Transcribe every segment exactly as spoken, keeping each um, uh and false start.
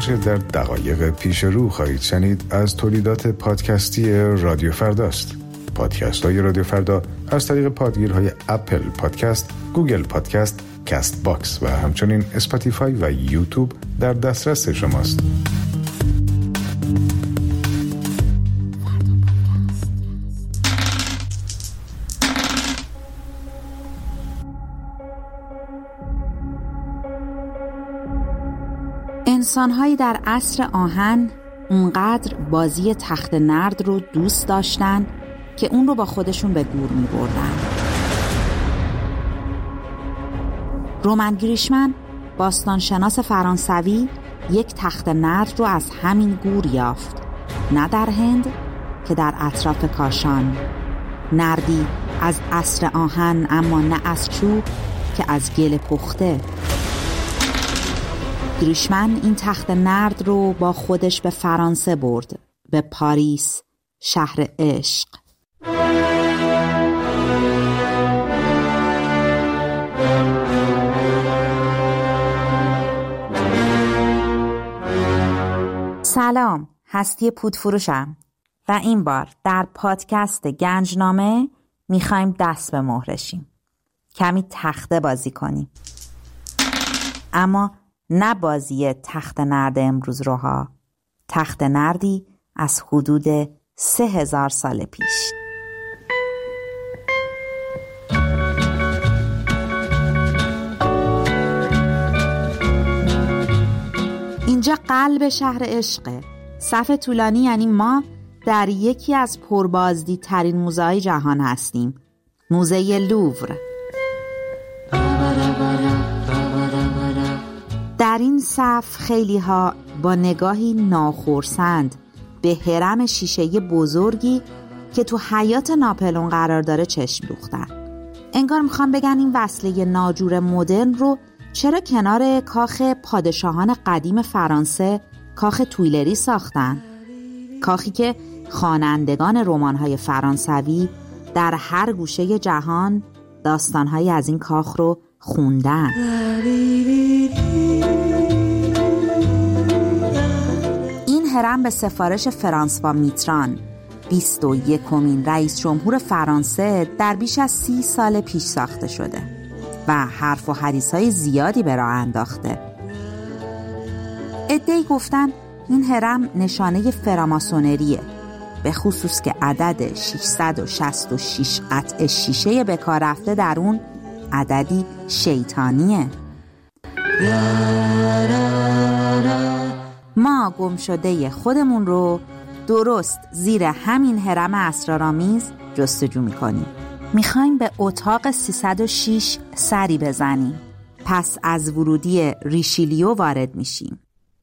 آنچه در دقایق پیش رو خواهید شنید از تولیدات پادکستی رادیو فرداست. پادکست های رادیو فردا از طریق پادگیرهای اپل پادکست، گوگل پادکست، کست باکس و همچنین اسپاتیفای و یوتیوب در دسترس شماست. انسان‌هایی در عصر آهن اونقدر بازی تخت نرد رو دوست داشتن که اون رو با خودشون به گور می بردن. رومن گریشمن، باستانشناس فرانسوی، یک تخت نرد رو از همین گور یافت، نه در هند که در اطراف کاشان. نردی از عصر آهن، اما نه از چوب که از گل پخته. گریشمن این تخت نرد رو با خودش به فرانسه برد، به پاریس، شهر عشق. سلام، هستی پودفروشم و این بار در پادکست گنجنامه میخوایم دست به مهرشیم، کمی تخته بازی کنیم، اما نه بازی تخت نرد امروز روها، تخت نردی از حدود سه هزار سال پیش. اینجا قلب شهر عشقه. صف طولانی یعنی ما در یکی از پربازدیدترین موزه‌های جهان هستیم، موزه لوور. در این صف خیلی ها با نگاهی ناخرسند به هرم شیشه‌ای بزرگی که تو حیاط ناپلئون قرار داره چشم دوختن. انگار میخوان بگن این وصله ناجور مدرن رو چرا کنار کاخ پادشاهان قدیم فرانسه، کاخ تویلری ساختن؟ کاخی که خوانندگان رمان‌های فرانسوی در هر گوشه جهان داستان‌هایی از این کاخ رو خوندن. این هرم به سفارش فرانسوا میتران، بیست و یکمین رئیس جمهور فرانسه، در بیش از سی سال پیش ساخته شده و حرف و حدیث‌های زیادی به راه انداخته. عده‌ای گفتن این هرم نشانه فراماسونریه، به خصوص که عدد ششصد و شصت و شش قطعه شیشه به کار رفته در اون عددی شیطانیه. ما گم شده خودمون رو درست زیر همین هرم اسرارآمیز جستجو میکنیم. میخوایم به اتاق سیصد و شش سری بزنیم. پس از ورودی ریشیلیو وارد میشیم.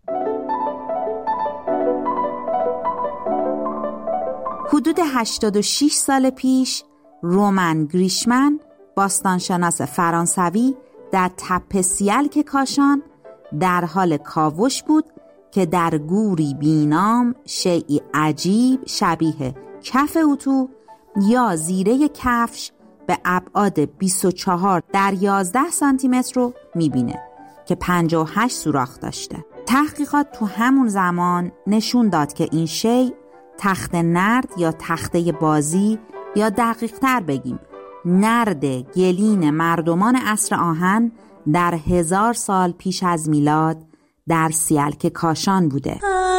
حدود هشتاد و شش سال پیش رومن گریشمن، باستانشناس فرانسوی، در تپه سیلک کاشان در حال کاوش بود که در گوری بینام شیئی عجیب شبیه کف اتو یا زیره کفش به ابعاد بیست و چهار در یازده سانتی متر رو میبینه که پنجاه و هشت سوراخ داشته. تحقیقات تو همون زمان نشون داد که این شی تخت نرد یا تخته بازی، یا دقیق تر بگیم نرد گلین مردمان عصر آهن در هزار سال پیش از میلاد در سیلک کاشان بوده.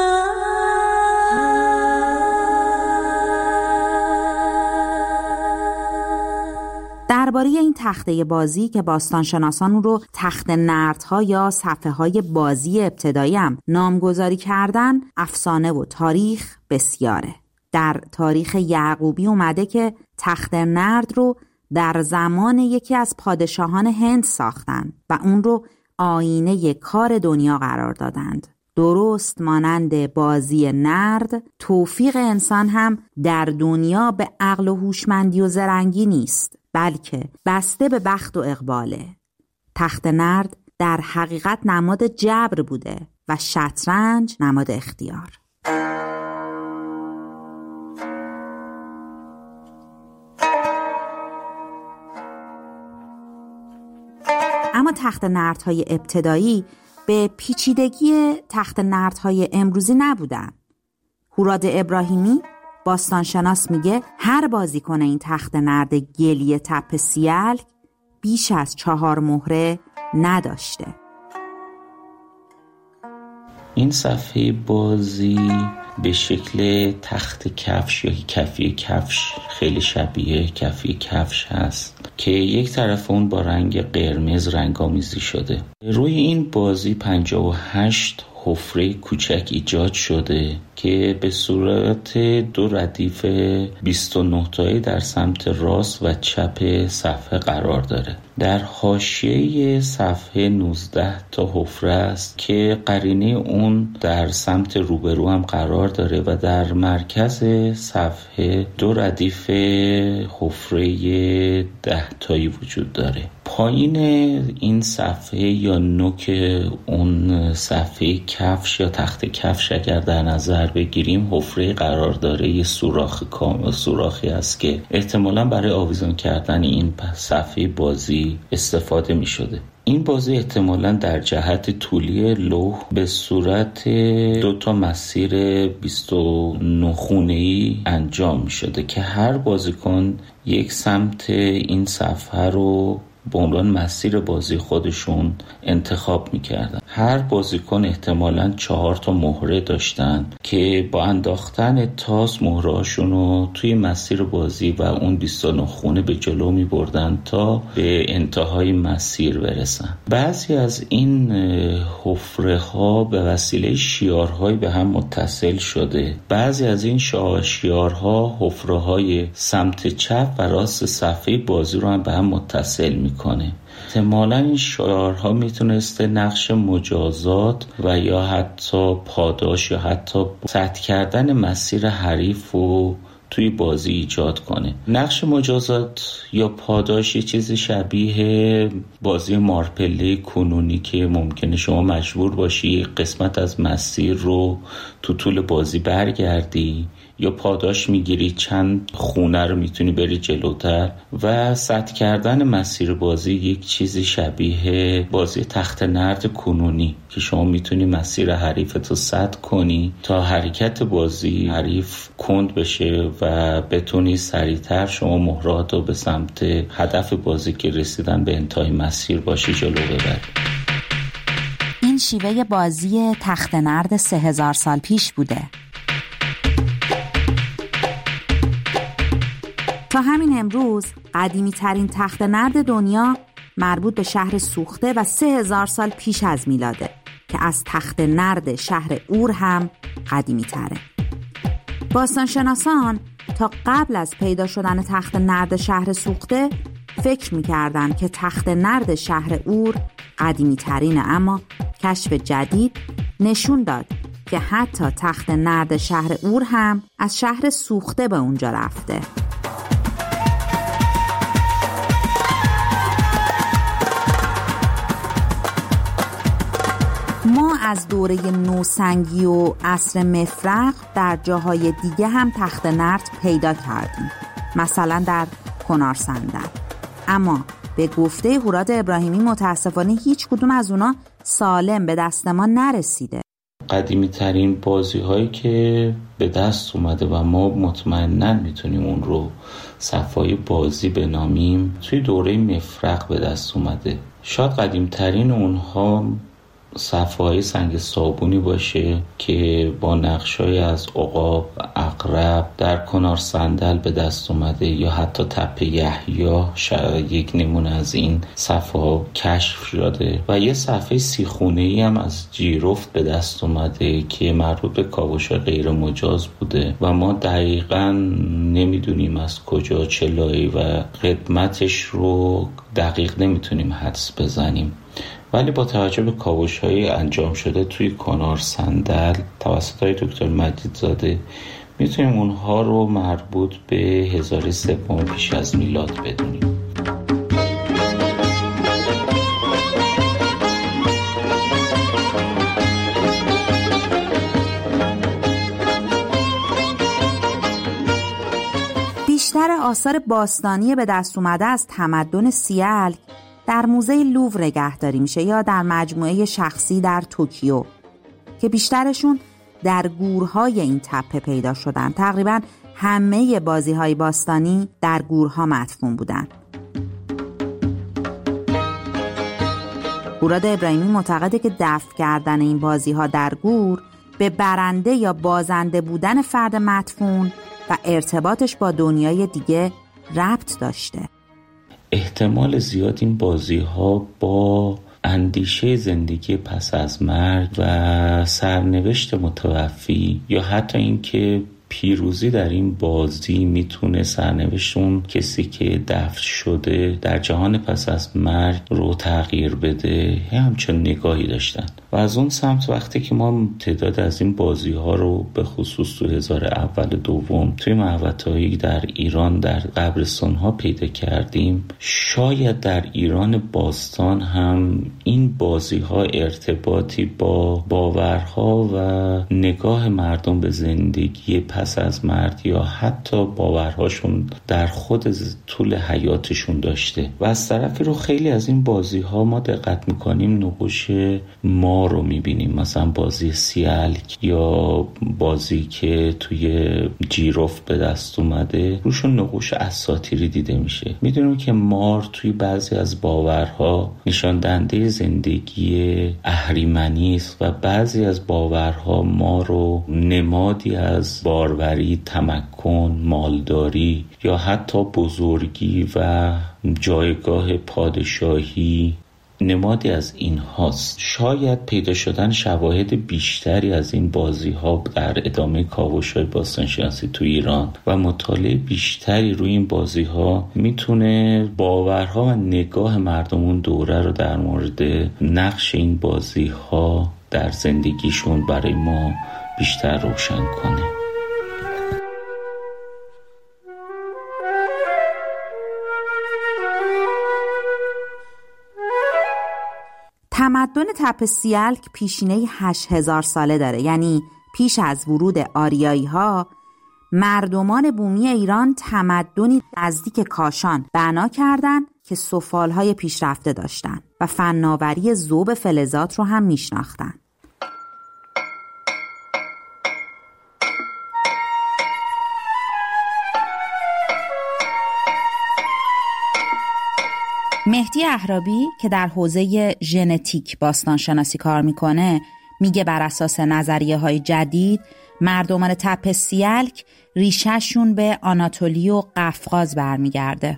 درباره این تخته بازی که باستانشناسان رو تخت نردها یا صفحه های بازی ابتدایی هم نامگذاری کردن، افسانه و تاریخ بسیاره. در تاریخ یعقوبی اومده که تخت نرد رو در زمان یکی از پادشاهان هند ساختن و اون رو آینه کار دنیا قرار دادند. درست مانند بازی نرد، توفیق انسان هم در دنیا به عقل و هوشمندی و زرنگی نیست، بلکه بسته به بخت و اقباله. تخت نرد در حقیقت نماد جبر بوده و شطرنج نماد اختیار. اما تخت نردهای ابتدایی به پیچیدگی تخت نردهای امروزی نبودن. هوراد ابراهیمی باستانشناس میگه هر بازیکن این تخت نرد گلی تپه سیلک بیش از چهار مهره نداشته. این صفحه بازی به شکل تخت کفش یا کفی کفش خیلی شبیه کفی کفش هست که یک طرف اون با رنگ قرمز رنگامیزی شده. روی این بازی پنجاه و هشت حفره کوچک ایجاد شده که به صورت دو ردیف بیست و نه تایی در سمت راست و چپ صفحه قرار داره. در حاشیه صفحه نوزده تا حفره است که قرینه اون در سمت روبرو هم قرار داره و در مرکز صفحه دو ردیف حفره ده تایی وجود داره. پایین این صفحه یا نوک اون صفحه کفش یا تخت کفش اگر در نظر بگیریم حفره قرار داره. یه سوراخ کامل سوراخی است که احتمالاً برای آویزان کردن این صفحه بازی استفاده می شده. این بازی احتمالاً در جهت طولی لوح به صورت دو تا مسیر بیست و نه خونه‌ای انجام می شده که هر بازیکن یک سمت این صفحه رو به عنوان مسیر بازی خودشون انتخاب میکردن. هر بازیکن احتمالاً چهار تا مهره داشتن که با انداختن تاس مهرهاشون رو توی مسیر بازی و اون بیست و نه خونه به جلو میبردن تا به انتهای مسیر برسن. بعضی از این حفره ها به وسیله شیارهای به هم متصل شده. بعضی از این شیارها حفره های سمت چپ و راست صفحه بازی رو هم به هم متصل می کنه. احتمالاً این شعارها میتونسته نقش مجازات و یا حتی پاداش یا حتی سد کردن مسیر حریف رو توی بازی ایجاد کنه. نقش مجازات یا پاداش یه چیز شبیه بازی مارپله کنونی که ممکنه شما مجبور باشی قسمت از مسیر رو تو طول بازی برگردی یا پاداش میگیری چند خونه رو میتونی بری جلوتر. و سد کردن مسیر بازی یک چیزی شبیه بازی تخت نرد کنونی که شما میتونی مسیر حریفتو سد کنی تا حرکت بازی حریف کند بشه و بتونی سریعتر شما مهراتو به سمت هدف بازی که رسیدن به انتهای مسیر باشی جلو ببری. این شیوه بازی تخت نرد سه هزار سال پیش بوده. تا همین امروز قدیمی ترین تخت نرد دنیا مربوط به شهر سوخته و سه هزار سال پیش از میلاده که از تخت نرد شهر اور هم قدیمی تره. باستانشناسان تا قبل از پیدا شدن تخت نرد شهر سوخته فکر میکردن که تخت نرد شهر اور قدیمی ترینه، اما کشف جدید نشون داد که حتی تخت نرد شهر اور هم از شهر سوخته به اونجا رفته. ما از دوره نوسنگی و عصر مفرق در جاهای دیگه هم تخت نرد پیدا کردیم، مثلا در کنار صندل، اما به گفته هوراد ابراهیمی متاسفانه هیچ کدوم از اونا سالم به دست ما نرسیده. قدیمی ترین بازی هایی که به دست اومده و ما مطمئناً میتونیم اون رو صفحه بازی بنامیم توی دوره مفرق به دست اومده. شاید قدیم ترین اونها صفحه‌های سنگ صابونی باشه که با نقشای از عقاب، عقرب در کنار صندل به دست اومده، یا حتی تپه یحیی شاید یک نمونه از این صفحه کشف شده و یه صفحه سیخونه‌ای هم از جیرفت به دست اومده که مربوط به کاوش غیر مجاز بوده و ما دقیقاً نمیدونیم از کجا چه لایه‌ای و قدمتش رو دقیق نمیتونیم حدس بزنیم. ولی با توجه به کاوش‌های انجام شده توی کنار صندل توسط های دکتر مجیدزاده میتونیم اونها رو مربوط به هزار و سیصد پیش از میلاد بدونیم. بیشتر آثار باستانی به دست اومده از تمدن سیلک در موزه لوور نگهداری میشه یا در مجموعه شخصی در توکیو که بیشترشون در گورهای این تپه پیدا شدن. تقریباً همه بازی‌های باستانی در گورها مدفون بودن. هوراد ابراهیمی معتقده که دفن کردن این بازی‌ها در گور به برنده یا بازنده بودن فرد مدفون و ارتباطش با دنیای دیگه ربط داشته. احتمال زیاد این بازی‌ها با اندیشه زندگی پس از مرگ و سرنوشت متوفی یا حتی اینکه پیروزی در این بازی میتونه سرنوشت اون کسی که دفن شده در جهان پس از مرگ رو تغییر بده، همچون نگاهی داشتن. و از اون سمت وقتی که ما تعداد از این بازی ها رو به خصوص تو هزار اول دوم توی محوطه‌ای در ایران در قبرستان ها پیدا کردیم، شاید در ایران باستان هم این بازی ها ارتباطی با باورها و نگاه مردم به زندگی پس از مرگ یا حتی باورهاشون در خود طول حیاتشون داشته. و از طرفی رو خیلی از این بازی ها ما دقت میکنیم نقوش ما رو میبینیم، مثلا بازی سیلک یا بازی که توی جیروف به دست اومده روشون نقوش اساطیری دیده میشه. میدونیم که مار توی بعضی از باورها نشان دهنده زندگی اهریمنی است و بعضی از باورها ما رو نمادی از باروری، تمکن، مالداری یا حتی بزرگی و جایگاه پادشاهی نمادی از این هاست. شاید پیدا شدن شواهد بیشتری از این بازی ها در ادامه کاوش‌های باستانشناسی تو ایران و مطالعه بیشتری روی این بازی ها میتونه باورها و نگاه مردم اون دوره رو در مورد نقش این بازی ها در زندگیشون برای ما بیشتر روشن کنه. تمدن تپه سیلک پیشینه هشت هزار ساله داره، یعنی پیش از ورود آریایی ها مردمان بومی ایران تمدنی نزدیک کاشان بنا کردن که سفالهای پیشرفته داشتن و فناوری ذوب فلزات رو هم میشناختن. مهدی اهرابی که در حوزه ژنتیک باستانشناسی کار میکنه میگه بر اساس نظریه های جدید مردمان تپه سیلک ریشهشون به آناتولی و قفقاز برمیگرده.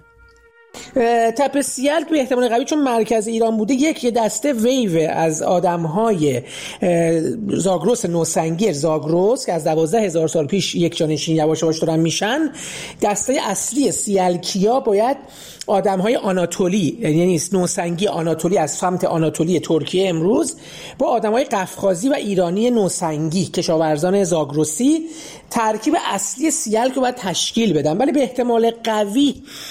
تپه سیلک به احتمال قوی چون مرکز ایران بوده یک دسته ویو از آدم‌های زاگرس نوسنگی زاگرس که از دوازده هزار سال پیش یک جانشین یواش یواش دارن میشن. دسته اصلی سیلکیا باید آدم‌های آناتولی، یعنی نوسنگی آناتولی از سمت آناتولی ترکیه امروز با آدم‌های قفقازی و ایرانی نوسنگی کشاورزان زاگرسی ترکیب اصلی سیلک رو باید تشکیل بدن. ولی به احتمال قوی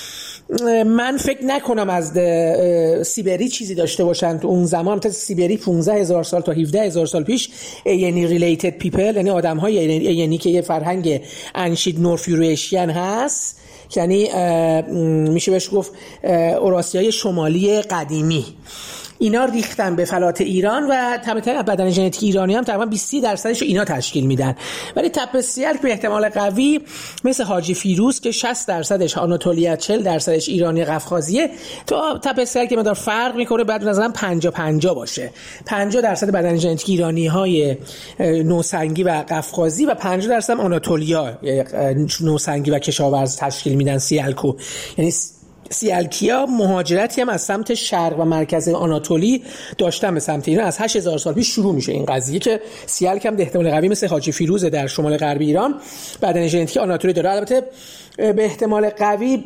من فکر نکنم از سیبری چیزی داشته باشن تو اون زمان. تا سیبری پانزده هزار سال تا هفده هزار سال پیش یعنی ریلیتد پیپل، یعنی آدم های یعنی که یه فرهنگ انشید نورث یوریشین هست، یعنی میشه بهش گفت اوراسیای شمالی قدیمی. اینا ریختن به فلات ایران و طبعا بدن ژنتیک ایرانی هم تقریبا بیست درصدش رو اینا تشکیل میدن. ولی تپه سیلک به احتمال قوی مثل حاجی فیروز که شصت درصدش آناتولیه، چهل درصدش ایرانی قفقازیه، تو تپه سیلک که مقدار فرق میکنه بعد نظرم پنجاه پنجاه باشه. پنجاه درصد بدن ژنتیک ایرانی های نوسنگی و قفقازی و پنجاه درصد آناتولیا نوسنگی و کشاورز تشکیل میدن سیلکو. یعنی سیلکیا مهاجرتی هم از سمت شرق و مرکز آناتولی داشتن به سمت ایران. از هشت هزار سال پیش شروع میشه این قضیه که سیلک هم به احتمال قوی مثل حاجی فیروز در شمال غربی ایران بدن ژنتیک آناتولی داره. البته به احتمال قوی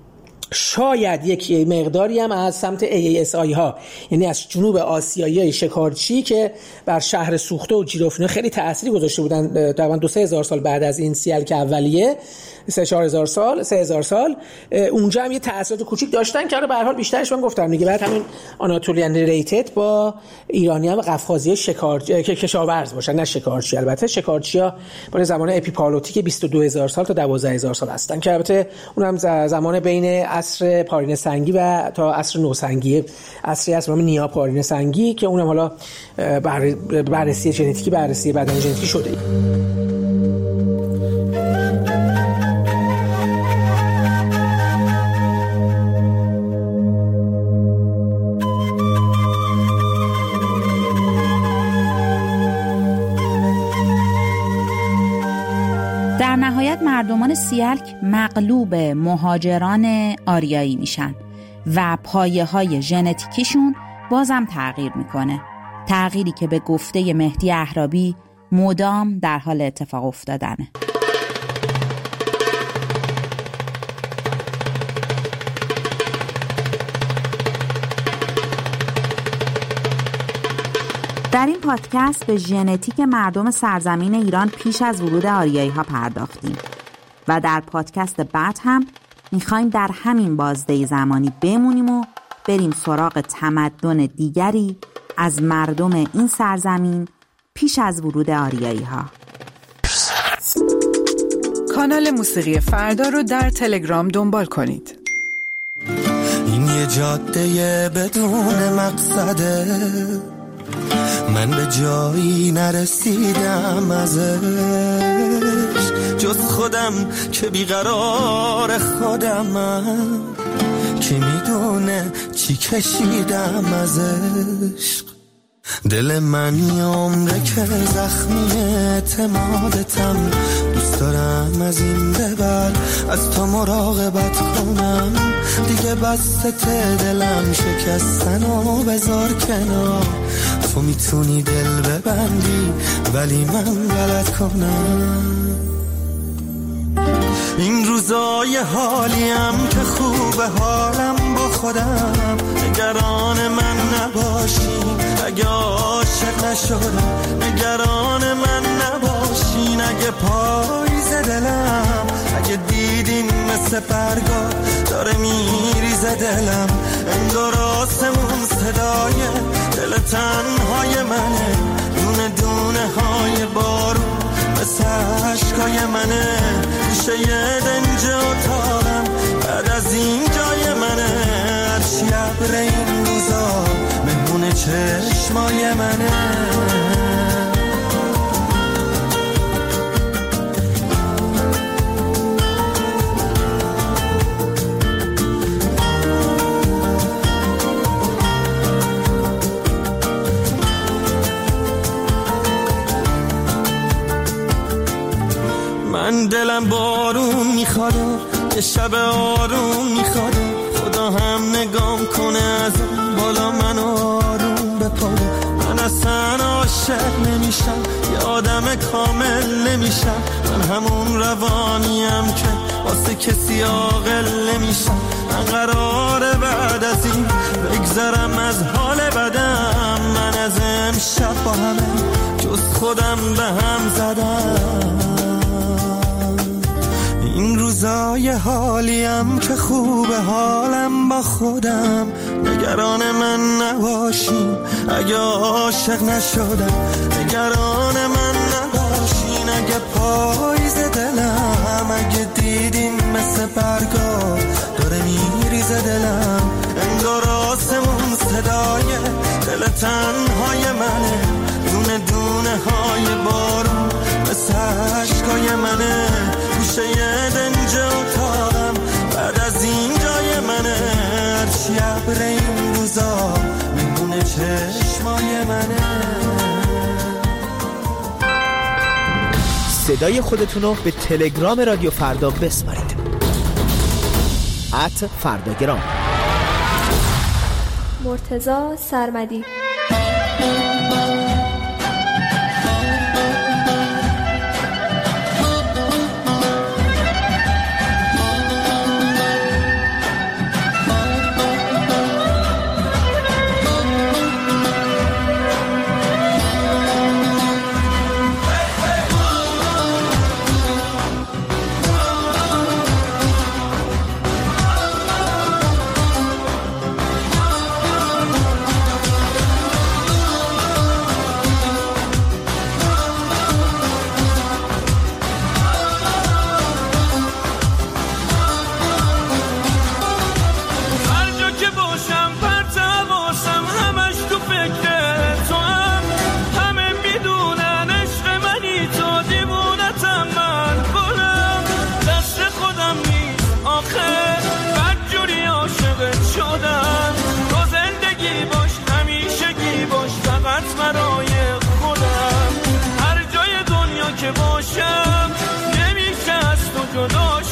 شاید یک مقداری هم از سمت ای ای اس آی ها، یعنی از جنوب آسیایی شکارچی که بر شهر سوخته و جیروفینه خیلی تأثیری گذاشته بودن تقریبا دو سه هزار سال بعد از این سیلک اولیه، سه چهار هزار سال سه هزار سال اونجا هم یه تأثیرات کوچیک داشتن که به هر حال بیشترش من گفتم دیگه. بعد همین آناتولیان ریتد با ایرانیان و قفقازی شکار که کشاورز باشن، نه شکارچی. البته شکارچی‌ها برای زمان اپیپالوتیک بیست و دو هزار سال تا دوازده هزار سال هستن که البته اونم زمان بین عصر پارین سنگی و تا عصر نوسنگی، عصری از نام نیا پارین سنگی که اونم حالا بررسی ژنتیکی بررسی بدن ژنتیکی شده. در نهایت مردمان سیلک مغلوب مهاجران آریایی میشن و پایه های ژنتیکیشون بازم تغییر میکنه، تغییری که به گفته مهدی اهرابی مدام در حال اتفاق افتادنه. در این پادکست به ژنتیک مردم سرزمین ایران پیش از ورود آریایی ها پرداختیم و در پادکست بعد هم میخوایم در همین بازده زمانی بمونیم و بریم سراغ تمدن دیگری از مردم این سرزمین پیش از ورود آریایی ها. کانال موسیقی فردا رو در تلگرام دنبال کنید. این یه جاده بدون مقصده، من به جایی نرسیدم ازش، جز خودم که بیقرار خودمم، که میدونه چی کشیدم ازش. دل من یه عمره که زخمی اعتمادتم، دوست دارم از این به بعد از تو مراقبت کنم. دیگه بسته دلم شکستن و بذار کنار، تو میتونی دل ببندی ولی من غلط کنم. این روزای حالیم که خوبه حالم با خودم، نگران من نباشین اگه عاشق نشدم، نگران من نباشین اگه پاییز دلم، اگه دیدین مثل برگا داره میریزه دلم، انگار آسمون صدای دل تنهای منه، دونه دونه های بارون مثل عشقای منه، گوشه یه دنج اتاقم بعد از این جای منه، هرچی عبر این روزا مهمون چشمای منه. من دلم بارون میخواد، یه شب آروم میخواد، خدا هم نگام کنه از بالا منو آروم بپاده. من اصلا عاشق نمیشم، یه آدم کامل نمیشم، من همون روانیم که واسه کسی عاقل نمیشم. من قراره بعد از این بگذرم از حال بدم، من از امشب با همه جز خودم به هم زدم. این روزای حالیم که خوبه حالم با خودم، نگران من نباشین اگه عاشق نشدم، نگران من نباشین اگه پاییز دلم، اگه دیدین مثل برگا داره میریزه دلم، انگار آسمون صدای دل تنهای منه، دونه دونه های بارون مثل عشقای منه، گوشه یه دنج اتاقم بعد از این جای منه، هرچی عبر این روزا مهمون چشمای منه. صدای خودتونو به تلگرام رادیو فردا بسپارید. ات فرداگرام. مرتضی سرمدی.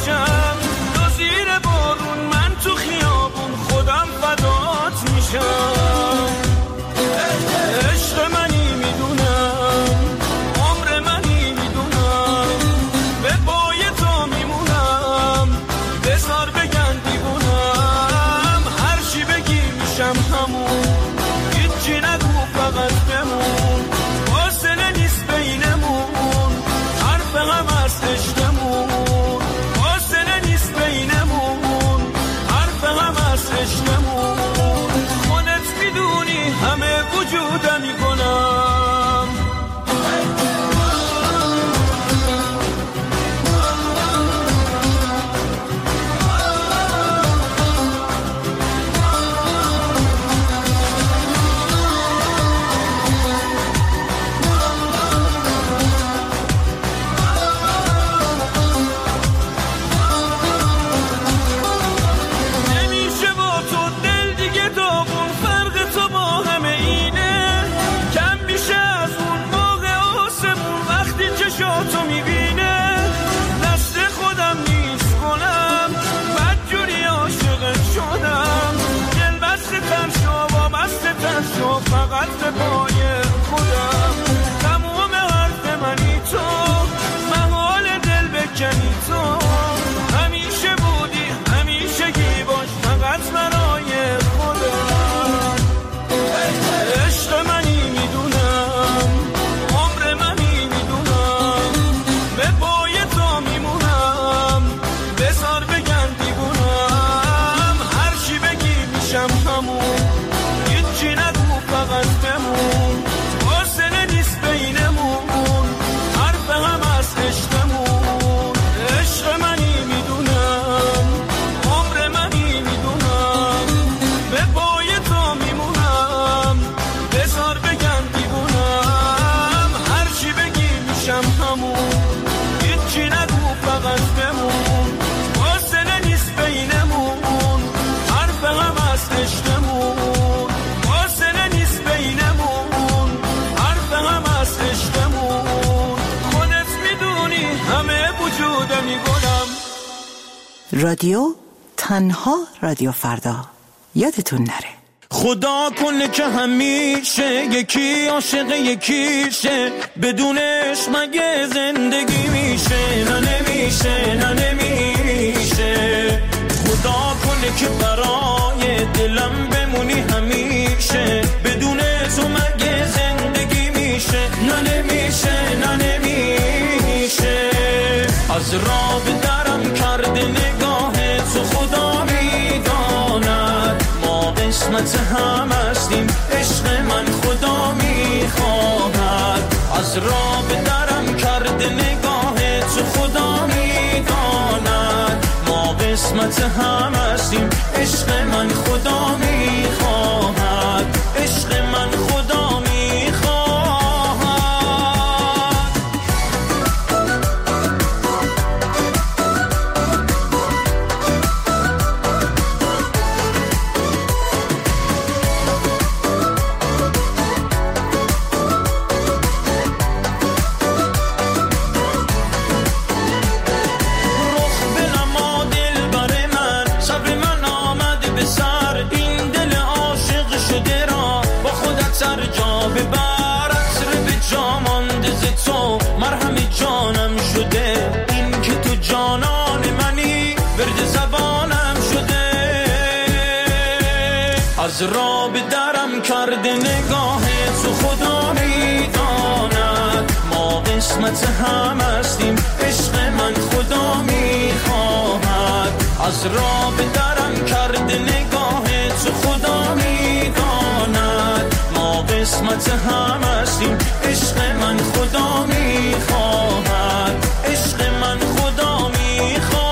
میشم، تو زیر بارون من تو خیابون خودم فدات میشم. عشق منی میدونم، عمر منی میدونم، به پای تو میمونم، بذار بگن دیوونم، هر چی بگی میشم همون، هیچی نگو فقط بمون، فاصله نیست بینمون، حرف هم از عشقمون، فاصله نیست بینمون، حرف هم از عشقمون، خودت میدونی همه وجودم میکنم. تو میبینه دست خودم نیست کنم، بدجوری عاشقت شدم، دل بسته تر شو با بسته تر شو فقط به پای خودم، تموم حرف منی تو، محال دل بکنی تو، همیشه بودی همیشه گی باش فقط برای خودم. عشق منی میدونم، عمر منی میدونم، به پای تو میمونم، بذار بگن دیوونم، هر چی بگی میشم همون، هیچی نگو فقط بمون، فاصله نیست بینمون، حرف هم از عشقمون. عشق منی میدونم، عمر منی میدونم، به پای تو میمونم، بذار بگن دیوونم، هر چی بگی میشم همون، هیچی نگو فقط بمون، فاصله نیست بینمون، حرف هم از عشقمون، فاصله نیست بینمون، حرف هم از عشقمون، خودت میدونی همه وجودم میگنم. رادیو تنها رادیو فردا، یادتون نره. خدا کنه که همیشه یکی عاشق یکیشه، بدونش مگه زندگی میشه؟ نه نمیشه، نه نمیشه. خدا کنه که برای دلم بمونی همیشه، بدون تو مگه زندگی میشه؟ نه نمیشه، نه نمیشه. از راه به درم کرده نگاه تو خدا میداند، ما قسمت هم هستیم، عشق من خدا میخواهد. از راه به درم کرده نگاه تو خدا میداند، ما قسمت هم هستیم، عشق من خدا میخواهد، عشق من خدا میخواهد. سر جا ببر، عطر به جا مانده ز تو، مرهم جانم شده، این که تو جانان منی، ورد زبانم شده. از راه به درم کرده نگاه تو خدا میداند، ما قسمت هم هستیم، عشق من خدا میخواهد. از راه به درم کرده نگاه تو خدا میداند، ما قسمت هم هستیم، عشق من خدا میخواهد، عشق من خدا میخواهد.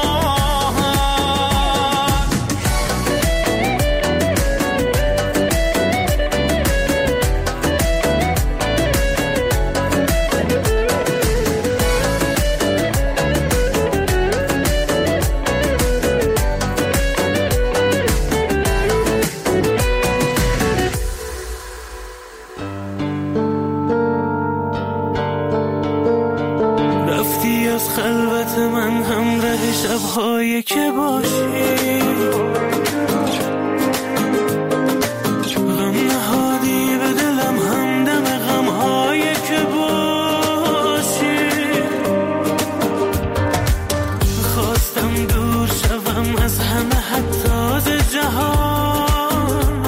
همراه شب‌هایی که باشی، غم نهادی به دلم همدم غم‌هایی که باشی. خواستم دور شوم از همه حتی از جهان،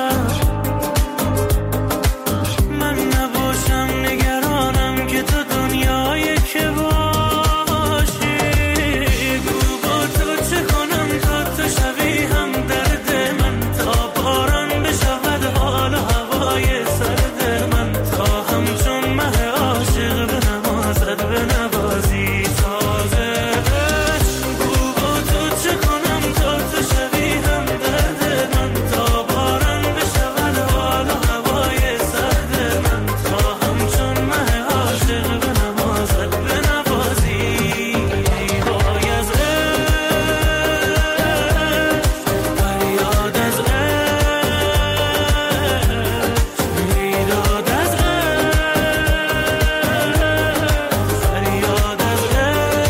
من نباشم نگرانم که تو دنیایی که باشی. گو با تو چه کنم تا تو شوی هم درد من، تا باران بشود حال و هوای سرد من، تا همچون مه عاشق به نمازت به نوازی تازه. گو با تو چه کنم تا تو شوی هم درد من، تا باران بشود حال و هوای سرد من، تا همچون مه عاشق به نمازت به نوازی. وای از عشق، فریاد از عشق، بیداد از عشق، فریاد از عشق،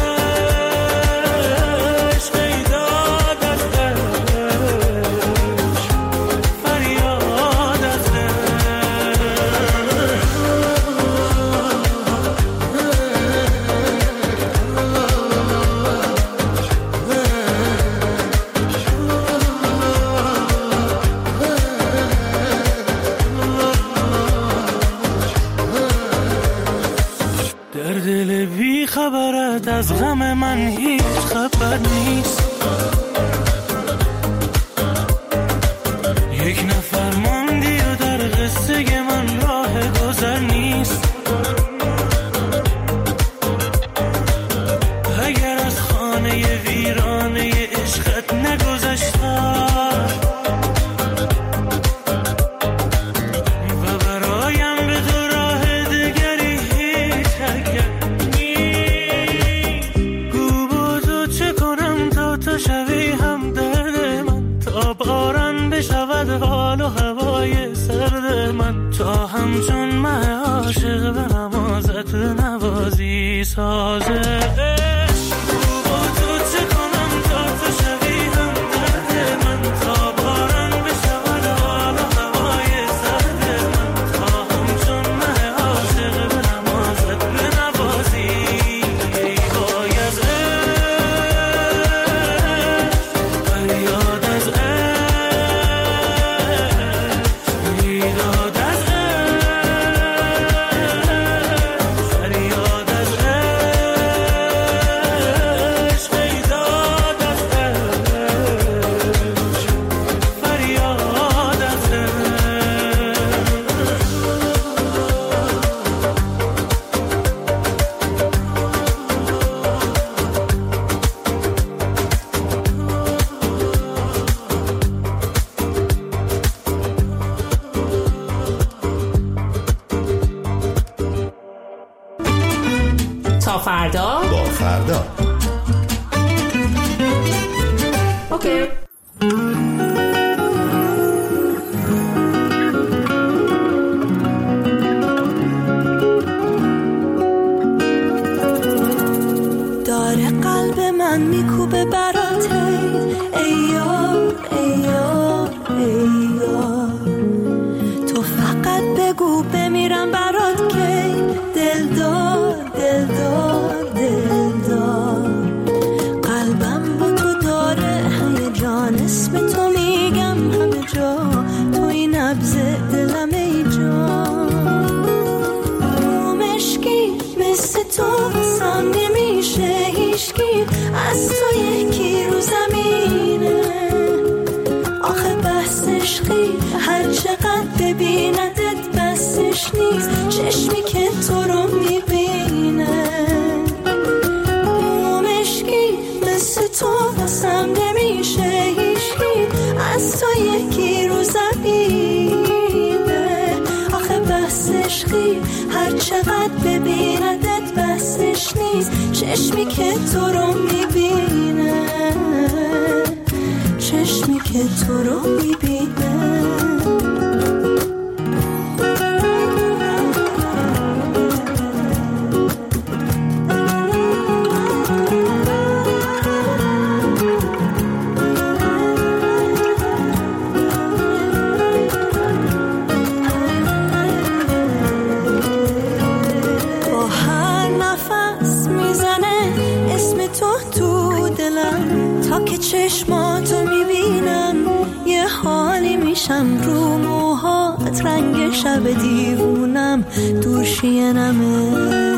بیداد از عشق، فریاد از در دل بی خبرت از غم من هیچ خبر نیست. یک نفر ماندی و در قصه من راه گذر نیست. اگر از خانه ویرانه عشقت نگذشتم و برایم به تو راه دگری هیچ اگر نیست. گو با تو چه کنم تا تو شوی هم درد من، تا باران بشود حال و هوای سرد من، تا همچون مه عاشق به نمازت نوازی سازه. گو با تو چه کنم تا تو شوی هم درد من، تا باران بشود حال و هوای سرد من، تا همچون مه عاشق به نمازت بنوازی. وای از عشق، فریاد از عشق، بیداد از عشق، فریاد از عشق، بیداد از عشق، فریاد از عشق. تا فردا. با فردا. اوکی. داره قلب من میکوبه برات، ای یار ای یار ای یار. تو فقط بگو بمیرم برات که دلدار دلدار دلدار. قلبم با تو داره هیجان، اسم تو میگم همه جا، توی نبض دلم ای جان. مشکی مثل تو واسم نمیشه هیچکی، از تو یکی رو زمینه. آخه بحث عشقی هر چقدر ببیندت بسش نیست، چشمی که تو رو میبینه. مشکی مثل تو واسم نمیشه هیچکی، از تو یکی رو زمینه. آخه بحث عشقی هر چقدر ببیندت بسش نیست، چشمی که تو رو میبینه، چشمی که تو رو میبینه. حالم تا که چشماتو میبینم یه حالی میشم رو موهات رنگ شب دیوونم دور شینمه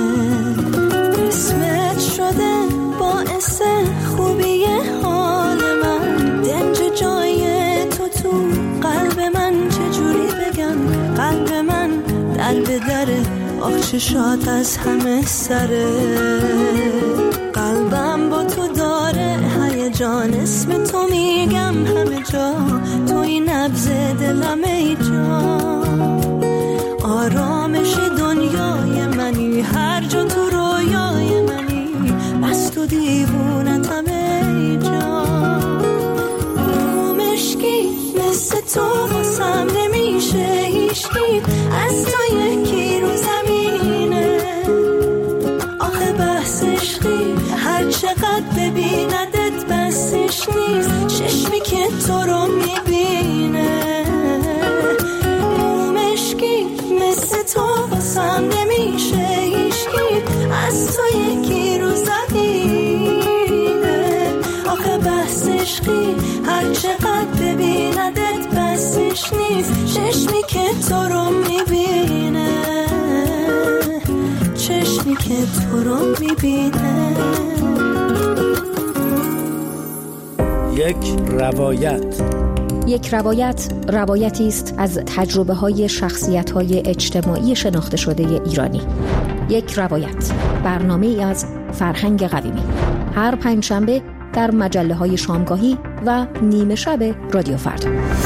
اسمت شده باعث خوبی حال من دنج جای تو تو قلب من چجوری بگم قلب من در به دره آخ چشات از همه سره قلبم با تو داره هیجان اسم تو میگم همه جا توی نبض دلم ای جان آرامش دنیای منی هر جا تو رویای منی بس تو دیوونتم ای جان مشکی مثل تو واسم نمیشه هیچکی از تو یکی رو زمینه آخه بحث عشقی هر چقدر ببیندت بسش نیست چشمی که تو رو میبینه مشکی مثل تو واسم نمیشه هیچکی از تو یکی رو زمینه آخه بحث عشقی هر چقدر ببیندت بسش نیست چشمی که تو رو میبینه چشمی که تو رو میبینه یک روایت یک روایت روایتی است از تجربه های شخصیت های اجتماعی شناخته شده ایرانی. یک روایت برنامه ای از فرهنگ قویمی هر پنجشنبه در مجله های شامگاهی و نیمه شب رادیو فردا.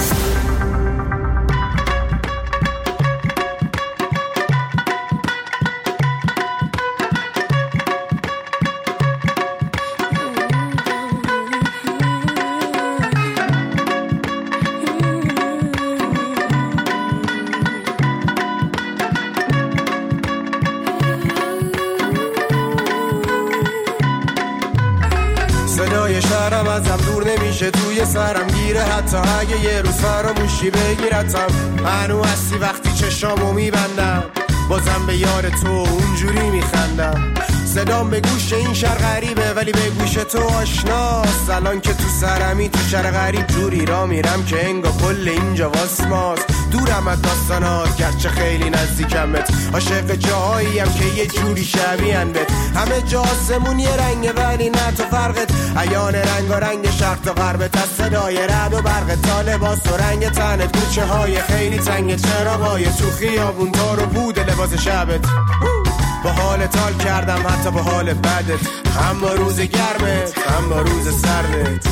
صدای شهرم ازم دور نمیشه توی سرم گیره حتی اگه یه روز فراموشی بگیرتم هنو هستی وقتی چشامو میبندم بازم به یار تو اونجوری میخندم صدام به گوش این شهر غریبه ولی به گوش تو آشناست الان که تو سرمی تو شهر غریب جوری را میرم که انگا کل اینجا واسماست دورم از داستانات گرچه خیلی نزدیکمت عاشق جاهاییم که یه جوری شبیهن بهت همه جا آسمون یه رنگه ولی نه تو فرقت عیان رنگ و رنگ شرق تا غربت از صدای رعد و برق تا لباس و رنگ تنت کوچه های خیلی تنگ چراغای تو خیابون تا رو بود لباس شبت با حال تال کردم حتی با حال بدت هم با روز گرمت هم با روز سردت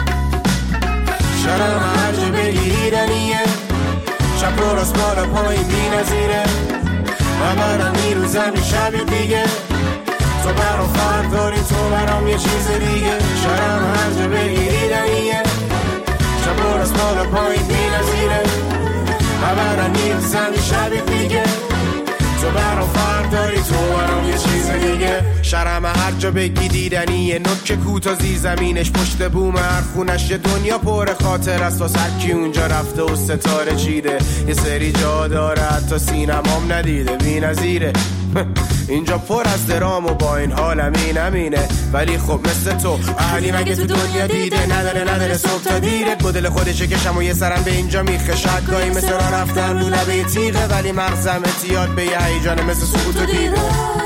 شرم هر جا بگیریدنیه شب رو راست بالا پایین بی نظیره من برم میروزم این شب دیگه تو برام فرق داری تو برام یه چیز دیگه شرم هر جا بگیریدنیه شب رو راست بالا پایین بی نظیره من برم میروزم این شب دیگه تو برام فرق داری تو برام یه چیز دیگه شرم هر جا بگی دیدنیه نوک کوتا زیر زمینش پشت بوم هر خونش یه دنیا پر خاطر است واسه هر کی اونجا رفته و ستاره چیده یه سری جا داره حتی سینمام ندیده بی نظیره اینجا پر از درام و با این حالم اینم اینه ولی خب مثل تو اهلی مگه تو دنیا دیده نداره نداره صبح تا دیره گدل خودشه کشم و یه سرم به اینجا میخه شاید گاهی مثل را رفتن رو لبه تیغه ولی مغزم اتیاد به یه هیجانه مثل سکوت و دیده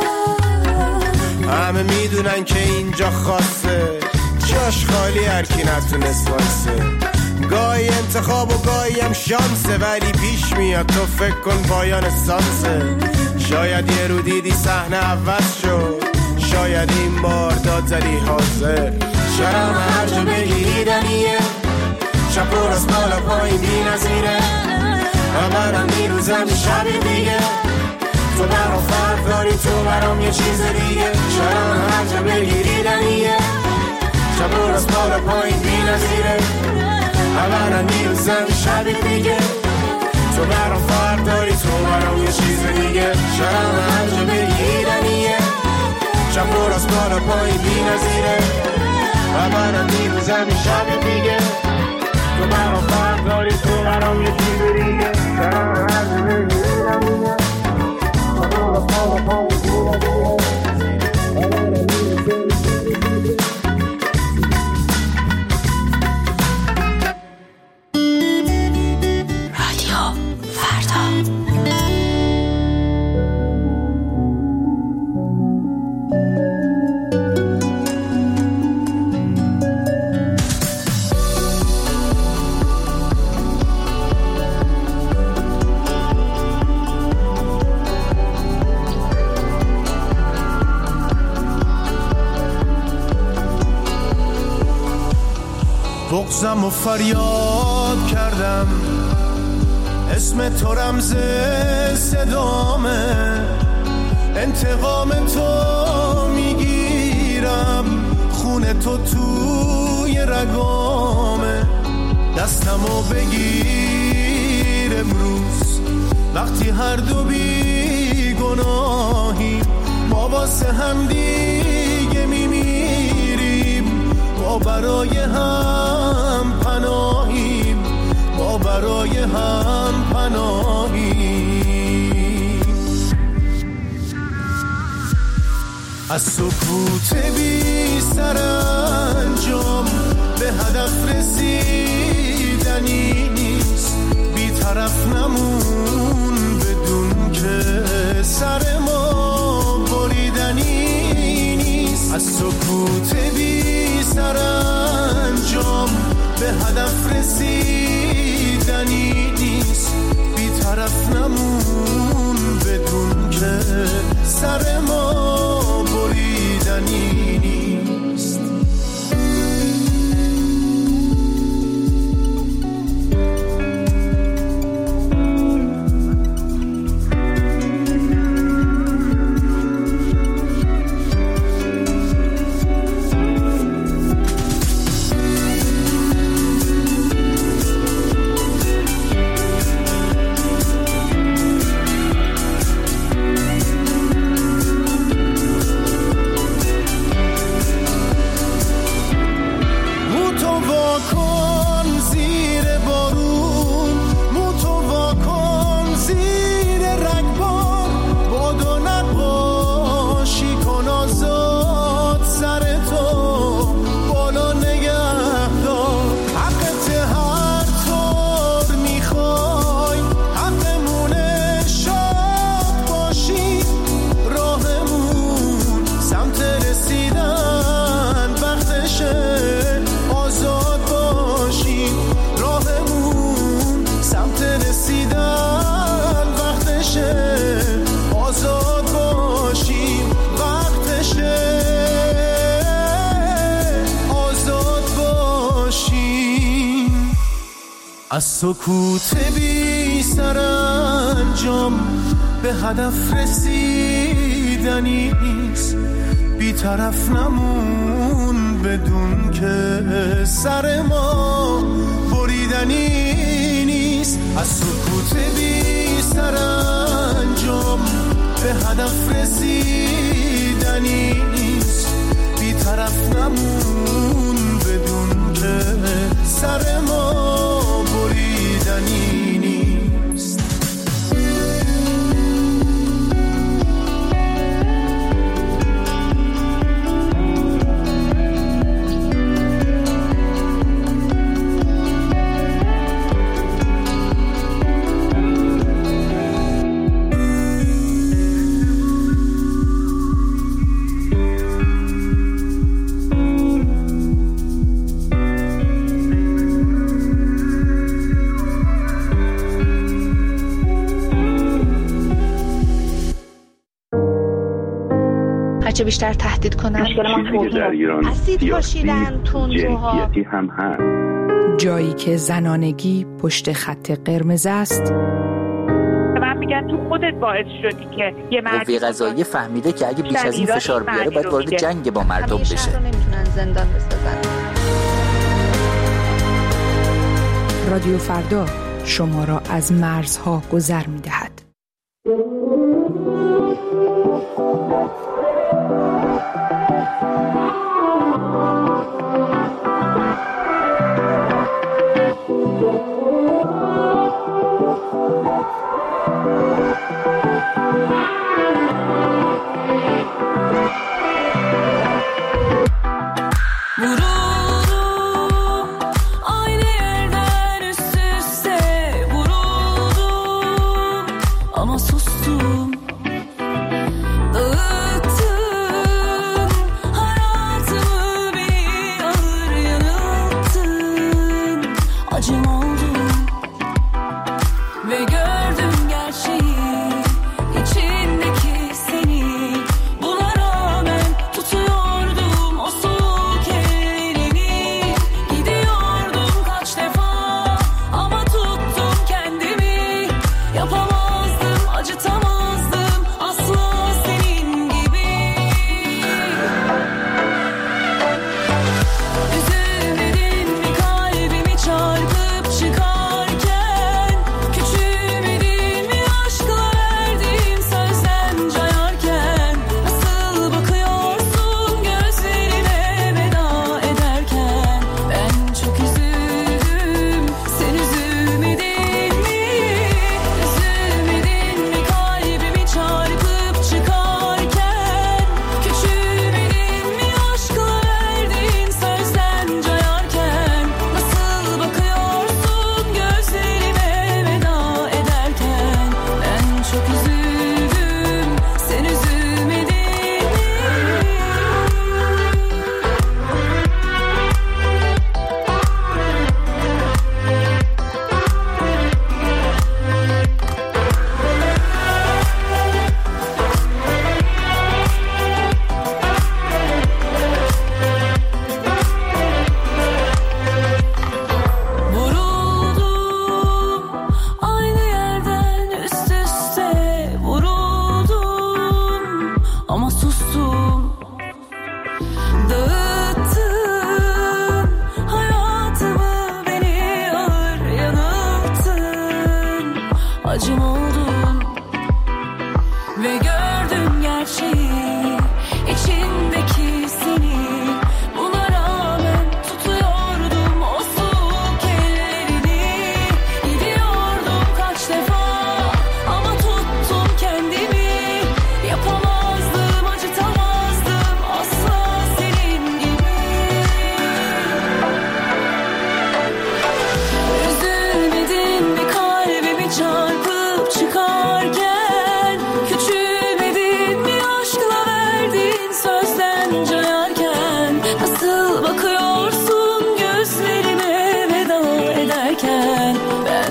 همه میدونن که اینجا خاصه جاش خالی هر کی نتونست واسه گاهی انتخاب و گاهی هم شانسه ولی پیش میاد تو فکر کن پایان سانسه شاید یه رو دیدی صحنه عوض شد شاید این بار داد زدی حاضر شرم هر جا بگیریدنیه شب و راست بالا پایین بی نظیره من برم میروزم شب دیگه تو برام فرق داری تو برام یه چیز دیگه شرم هر جا بگیریدنیه شب و راست بالا پایین بی نظیره من برم میروزم شب دیگه تو برام فرق داری تو برام یه چیز دیگه شرم هر جا بگیریدنیه شب و راست بالا پایین بی نظیره من برم میروزم شب دیگه تو برام فرق داری تو برام یه چیز دیگه شرم هر جا بگیریدنیه شب و راست بالا پایین بی نظیره من برم میروزم شب دیگه بغضم و فریاد کردم، اسم تو رمز صدامه، انتقام تو میگیرم، خون تو توی رگامه. دستمو بگیر امروز وقتی هر دو بی گناهیم، ما واسه هم دیگه میمیریم، ما برای هم پناهیم، ما برای هم پناهیم. از سکوت بی سرانجام به هدف رسیدنی نیست، بی طرف نمون بدون که سر ما بریدنی نیست. از سکوت بی سرانجام به هدف رسیدنی نیست، بی طرف نمون بدون که سر ما بریدنی نیست. از سکوت بی سرانجام به هدف رسیدنی نیست، بی طرف نمون بدون که سر ما بریدنی نیست. از سکوت بی سرانجام به هدف رسیدنی نیست، بی طرف نمون بدون که سر ما بریدنی نیست. هرچه بیشتر تهدید کنن چیزی که در ایران سیاسی جنسیتی هم هست. جایی که زنانگی پشت خط قرمز است. من میگن تو خودت باعث شدی که یه مرد قوه قضاییه فهمیده که اگه بیش از این فشار بیاره باید وارد جنگ با مردم بشه. همیشه رو نمیتونن زندان بسازن. رادیو فردا شما را از مرزها گذر میدهد.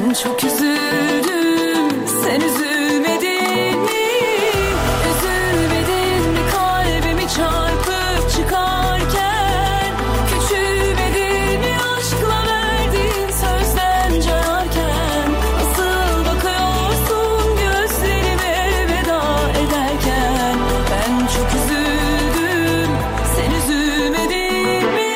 Ben çok üzüldüm, sen üzülmedin mi? Üzülmedin mi kalbimi çarpıp çıkarken? Küçülmedin mi aşkla verdiğin sözden cayarken? Nasıl bakıyorsun gözlerime veda ederken? Ben çok üzüldüm, sen üzülmedin mi?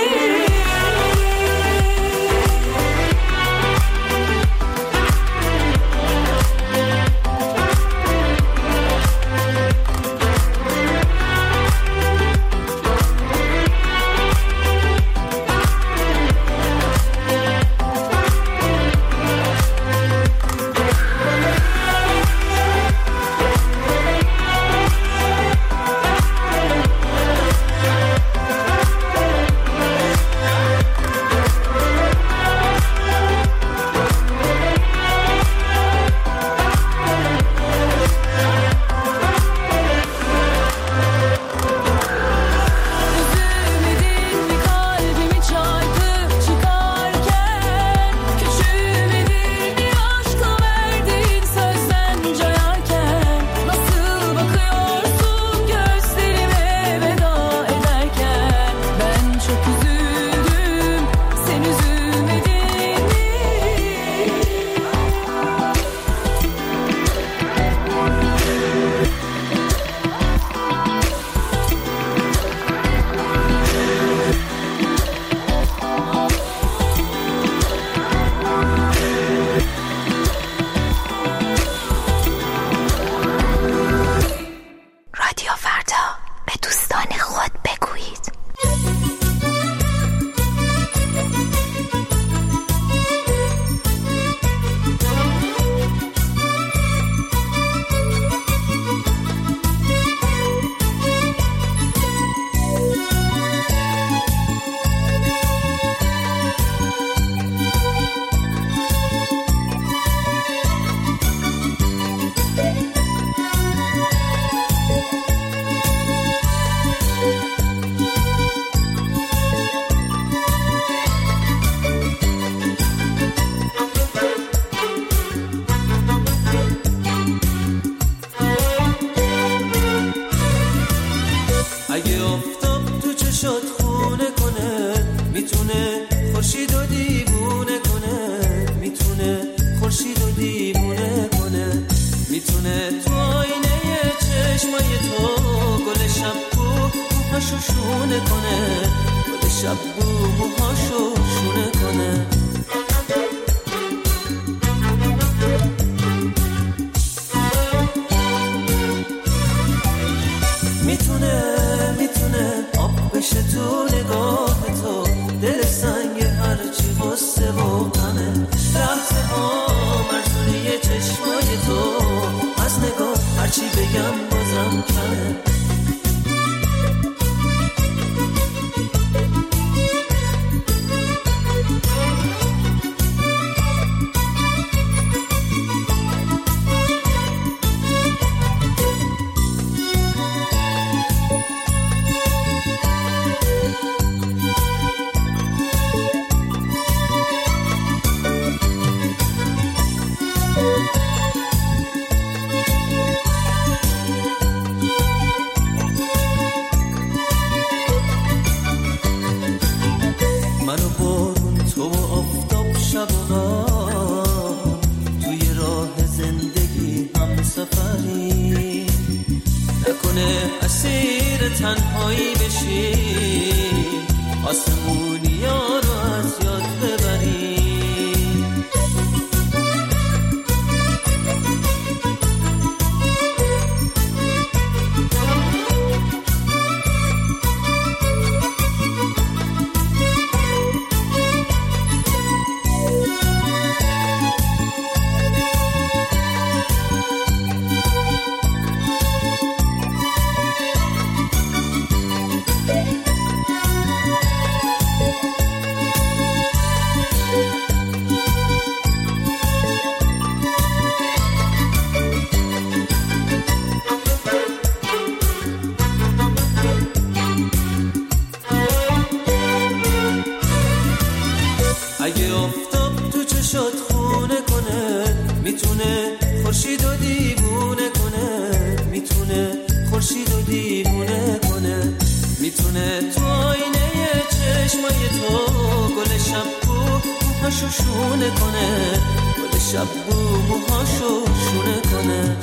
میتونه خورشید و دیوونه کنه، میتونه خورشید و دیوونه کنه، میتونه تو آینه چشمای تو گل شب بو موهاشو شونه کنه، گل شب بو موهاشو شونه کنه.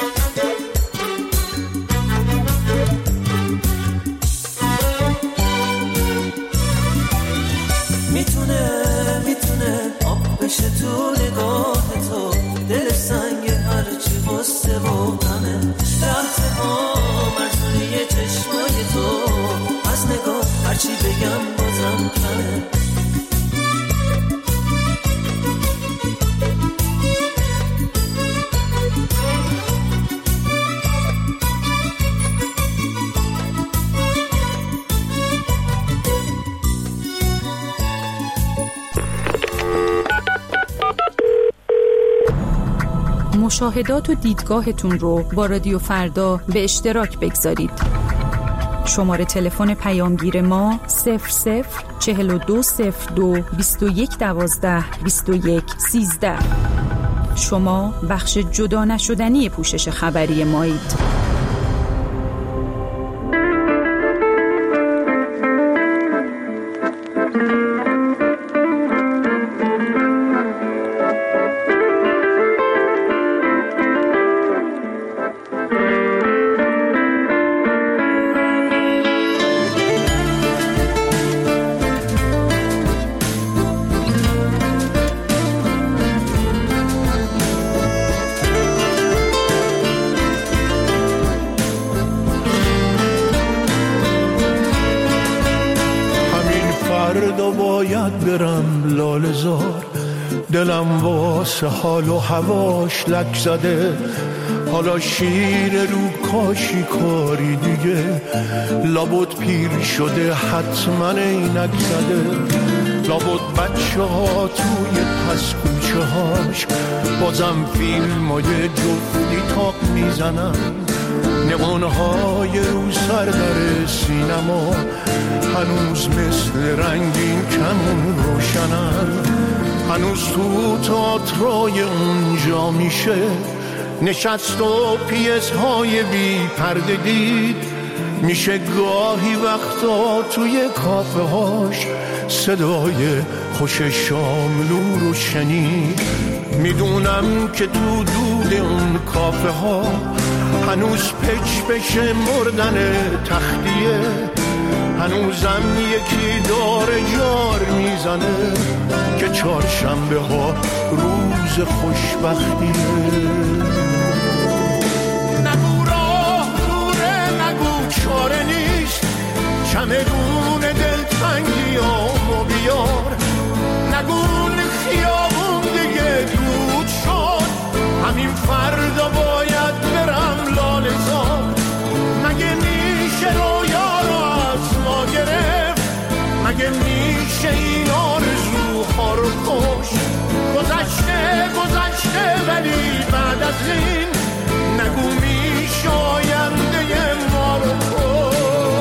میتونه میتونه آب بشه تو نگاه تو، دل سنگ هرچی غصه و غمه، رفته ها مرزونی چشمای تو، از نگاه هرچی بگم بازم کمه. مشاهدات و دیدگاهتون رو با رادیو فردا به اشتراک بگذارید. شماره تلفن پیامگیر ما صفر صفر چهل و دو صفر دو بیست و یک دوازده بیست و یک سیزده. شما بخش جدا نشدنی پوشش خبری مایید. برم لاله زار، دلم واسه حال و هواش لک زده، حالا شیر رو کاشی کاری دیگه، لابد پیر شده حتما اینک زده، لابد بچه ها توی پس کوچه هاش بازم فیلم های جفتی تاق میزنن، نمانهای رو سر در سینما هنوز مثل رنگین کمون روشنن، هنوز تو تئاترای اونجا میشه نشست و پیس‌های بی پرده دید، میشه گاهی وقتا توی کافه هاش صدای خوش شاملو رو شنید. میدونم که تو دود اون کافه ها هنوز پچ بشه مردن تختیه، هنوزم یکی داره جار میزنه که چهارشنبه ها روز خوشبختیه. نگو راه دوره، نگو چاره نیست، چمدون دلتنگی آمو بیار، نگو خیابون دیگه دود شد، همین فردا باید برم لاله زار، مگه میشه رویا رو از ما گرفت، مگه میشه این آرزوها رو کش، گذشته گذشته ولی بعد از این نگو میشه آینده ما رو کش.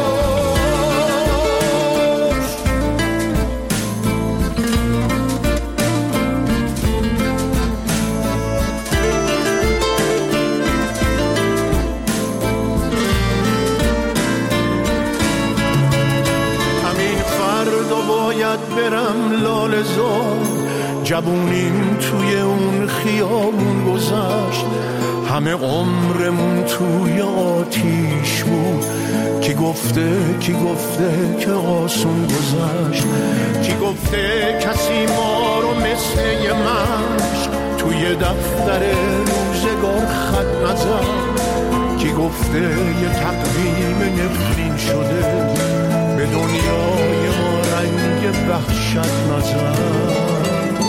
باید برم لاله زار، جوونیم توی اون خیابون گذشت، همه عمرمون توی آتیش بود، کی گفته کی گفته که آسون گذشت، کی گفته کسی ما رو مثل یه مشق توی دفتر روزگار خط نزد، کی گفته یه تقویم نفرین شده به دنیای ما رنگ وحشت نزد.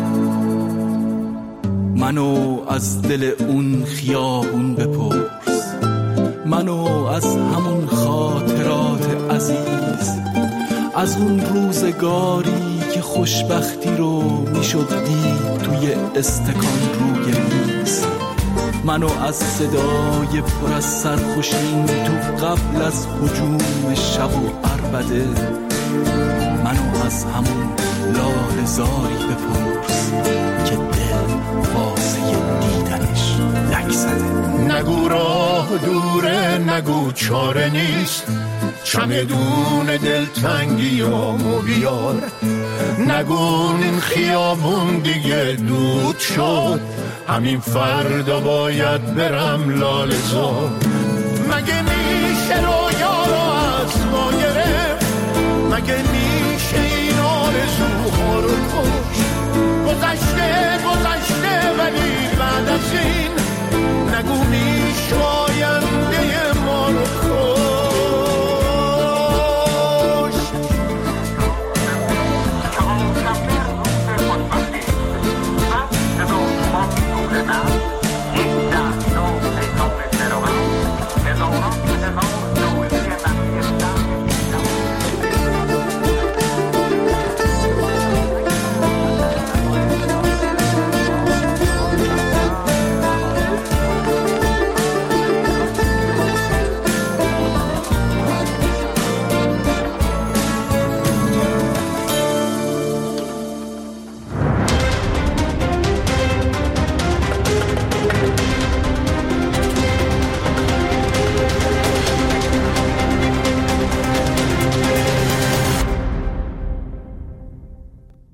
منو از دل اون خیابون بپرس، منو از همون خاطرات عزیز، از اون روزگاری که خوشبختی رو میشد دید توی استکان روی میز، منو از صدای پر از سرخوشین تو قبل از هجوم شب و عربده، منو از همون لاله زاری بپرس که دل واسه دید صورتش لک زده. نگو راه دوره، نگو چاره نیست، چمدون دلتنگی و بیار. نگو این خیابون دیگه دود شد، همین فردا باید برم لاله‌زار. مگه میشه رویا رو از ما گرفت؟ مگه